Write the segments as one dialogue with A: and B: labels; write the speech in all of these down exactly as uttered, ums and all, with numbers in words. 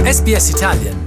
A: S B S Italian.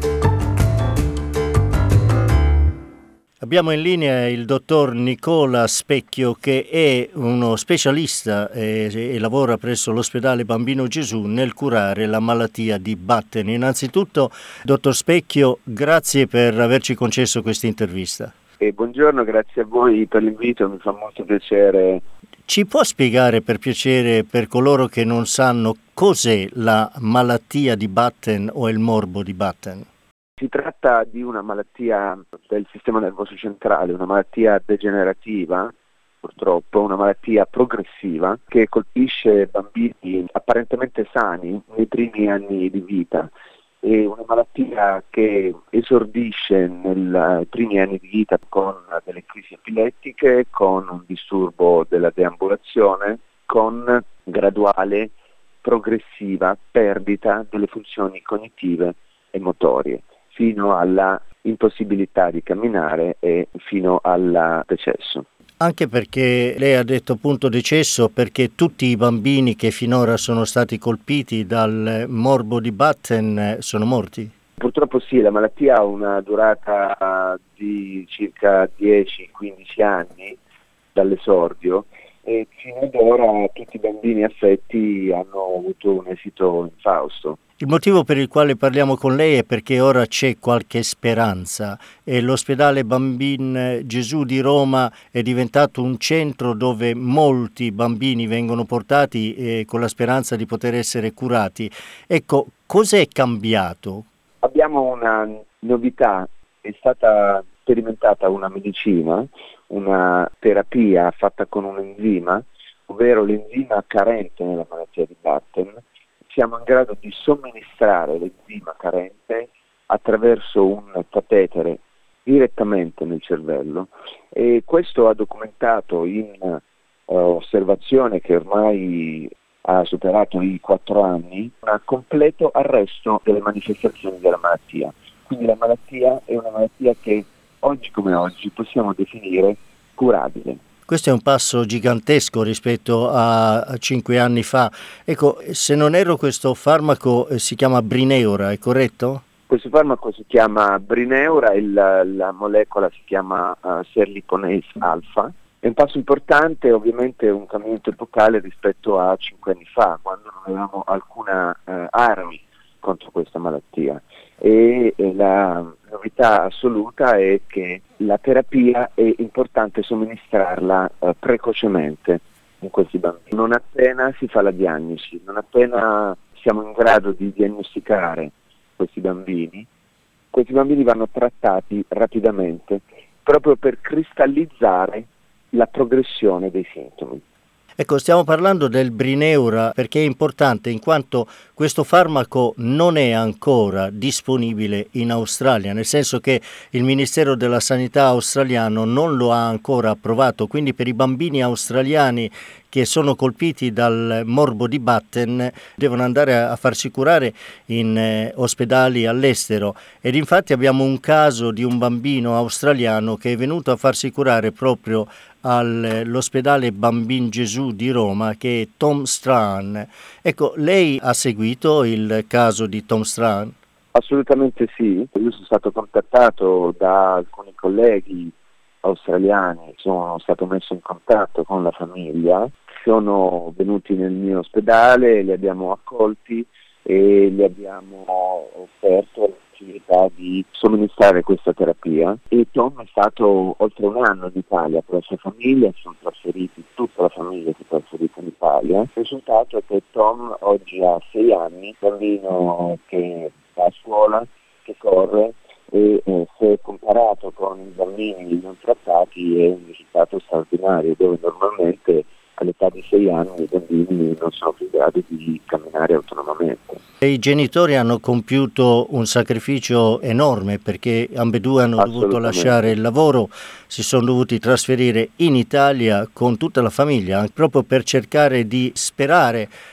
B: Abbiamo in linea il dottor Nicola Specchio, che è uno specialista e, e lavora presso l'ospedale Bambino Gesù nel curare la malattia di Batten. Innanzitutto, dottor Specchio, grazie per averci concesso questa intervista.
C: E buongiorno, grazie a voi per l'invito, mi fa molto piacere.
B: Ci può spiegare per piacere, per coloro che non sanno, cos'è la malattia di Batten o il morbo di Batten?
C: Si tratta di una malattia del sistema nervoso centrale, una malattia degenerativa, purtroppo, una malattia progressiva che colpisce bambini apparentemente sani nei primi anni di vita. È una malattia che esordisce nei primi anni di vita con delle crisi epilettiche, con un disturbo della deambulazione, con graduale, progressiva perdita delle funzioni cognitive e motorie, fino alla impossibilità di camminare e fino al decesso.
B: Anche perché lei ha detto appunto decesso, perché tutti i bambini che finora sono stati colpiti dal morbo di Batten sono morti?
C: Purtroppo sì, la malattia ha una durata di circa dieci quindici anni dall'esordio e fino ad ora tutti i bambini affetti hanno avuto un esito infausto.
B: Il motivo per il quale parliamo con lei è perché ora c'è qualche speranza e l'ospedale Bambin Gesù di Roma è diventato un centro dove molti bambini vengono portati eh, con la speranza di poter essere curati. Ecco, cos'è cambiato?
C: Abbiamo una novità, è stata sperimentata una medicina, una terapia fatta con un enzima, ovvero l'enzima carente nella malattia di Batten. Siamo in grado di somministrare l'enzima carente attraverso un catetere direttamente nel cervello e questo ha documentato in uh, osservazione che ormai ha superato i quattro anni un completo arresto delle manifestazioni della malattia. Quindi la malattia è una malattia che oggi come oggi possiamo definire curabile.
B: Questo è un passo gigantesco rispetto a cinque anni fa. Ecco, se non erro questo farmaco eh, si chiama Brineura, è corretto?
C: Questo farmaco si chiama Brineura e la, la molecola si chiama uh, Serliponase alfa. È un passo importante, ovviamente un cambiamento epocale rispetto a cinque anni fa, quando non avevamo alcuna uh, armi contro questa malattia. E, e la novità assoluta è che la terapia è importante somministrarla eh, precocemente in questi bambini. Non appena si fa la diagnosi, non appena siamo in grado di diagnosticare questi bambini, questi bambini vanno trattati rapidamente proprio per cristallizzare la progressione dei sintomi.
B: Ecco, stiamo parlando del Brineura perché è importante in quanto questo farmaco non è ancora disponibile in Australia, nel senso che il Ministero della Sanità australiano non lo ha ancora approvato, quindi per i bambini australiani che sono colpiti dal morbo di Batten devono andare a farsi curare in eh, ospedali all'estero ed infatti abbiamo un caso di un bambino australiano che è venuto a farsi curare proprio all'ospedale Bambin Gesù di Roma, che è Tom Strahan. Ecco, lei ha seguito il caso di Tom Strahan?
C: Assolutamente sì, io sono stato contattato da alcuni colleghi australiani, sono stato messo in contatto con la famiglia, sono venuti nel mio ospedale, li abbiamo accolti e li abbiamo offerto la possibilità di somministrare questa terapia e Tom è stato oltre un anno in Italia con la sua famiglia, si sono trasferiti, tutta la famiglia si è trasferita in Italia. Il risultato è che Tom oggi ha sei anni, bambino che va a scuola, che corre e eh, se comparato con i bambini non trattati è un risultato straordinario, dove normalmente all'età di sei anni i bambini non sono più in grado di camminare autonomamente.
B: I genitori hanno compiuto un sacrificio enorme perché ambedue hanno dovuto lasciare il lavoro, si sono dovuti trasferire in Italia con tutta la famiglia proprio per cercare di sperare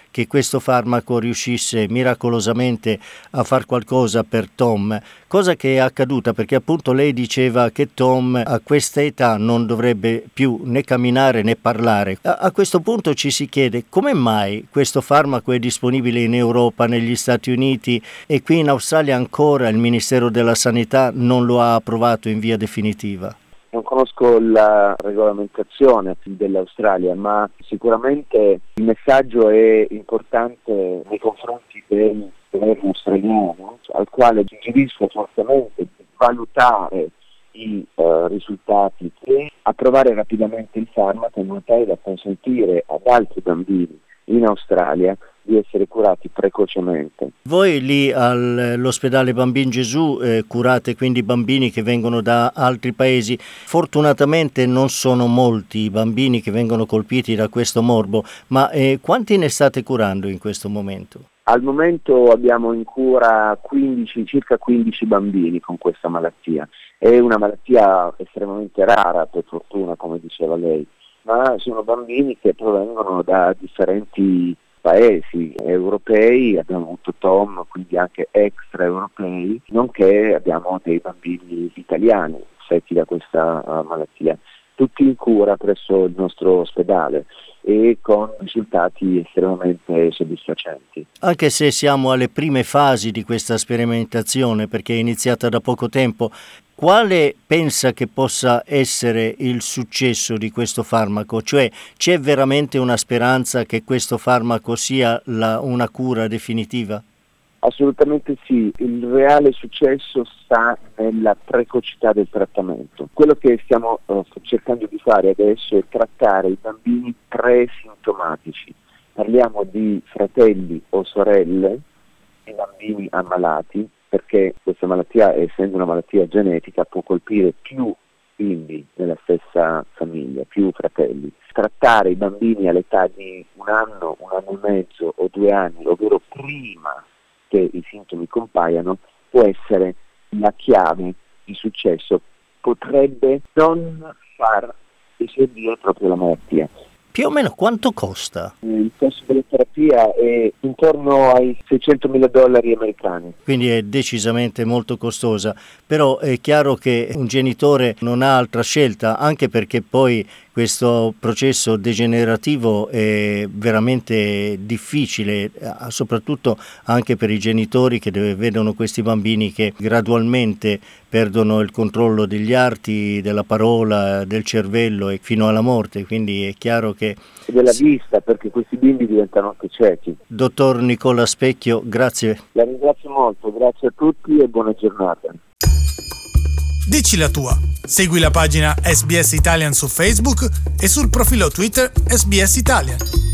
B: che questo farmaco riuscisse miracolosamente a far qualcosa per Tom, cosa che è accaduta perché appunto lei diceva che Tom a questa età non dovrebbe più né camminare né parlare. A, a questo punto ci si chiede come mai questo farmaco è disponibile in Europa, negli Stati Uniti e qui in Australia ancora il Ministero della Sanità non lo ha approvato in via definitiva.
C: Non conosco la regolamentazione dell'Australia, ma sicuramente il messaggio è importante nei confronti del governo australiano, al quale suggerisco fortemente di valutare i uh, risultati e approvare rapidamente il farmaco in modo tale da consentire ad altri bambini in Australia di essere curati precocemente.
B: Voi lì all'ospedale Bambin Gesù eh, curate quindi bambini che vengono da altri paesi. Fortunatamente non sono molti i bambini che vengono colpiti da questo morbo, ma eh, quanti ne state curando in questo momento?
C: Al momento abbiamo in cura quindici, circa quindici bambini con questa malattia. È una malattia estremamente rara, per fortuna, come diceva lei, ma sono bambini che provengono da differenti paesi europei, abbiamo avuto Tom, quindi anche extraeuropei, nonché abbiamo dei bambini italiani affetti da questa uh, malattia, tutti in cura presso il nostro ospedale e con risultati estremamente soddisfacenti.
B: Anche se siamo alle prime fasi di questa sperimentazione, perché è iniziata da poco tempo, quale pensa che possa essere il successo di questo farmaco? Cioè, c'è veramente una speranza che questo farmaco sia la, una cura definitiva?
C: Assolutamente sì, il reale successo sta nella precocità del trattamento. Quello che stiamo uh, cercando di fare adesso è trattare i bambini presintomatici. Parliamo di fratelli o sorelle di bambini ammalati, perché questa malattia, essendo una malattia genetica, può colpire più bimbi nella stessa famiglia, più fratelli. Trattare i bambini all'età di un anno, un anno e mezzo o due anni, ovvero prima che i sintomi compaiano, può essere la chiave di successo. Potrebbe non far esordire proprio la malattia.
B: Più o meno quanto costa?
C: Il costo della terapia è intorno ai seicentomila dollari americani.
B: Quindi è decisamente molto costosa, però è chiaro che un genitore non ha altra scelta, anche perché poi questo processo degenerativo è veramente difficile, soprattutto anche per i genitori che vedono questi bambini che gradualmente perdono il controllo degli arti, della parola, del cervello e fino alla morte, quindi è chiaro che...
C: E della vista, perché questi bimbi diventano anche ciechi.
B: Dottor Nicola Specchio, grazie.
C: La ringrazio molto, grazie a tutti e buona giornata.
A: Dici la tua. Segui la pagina S B S Italian su Facebook e sul profilo Twitter S B S Italian.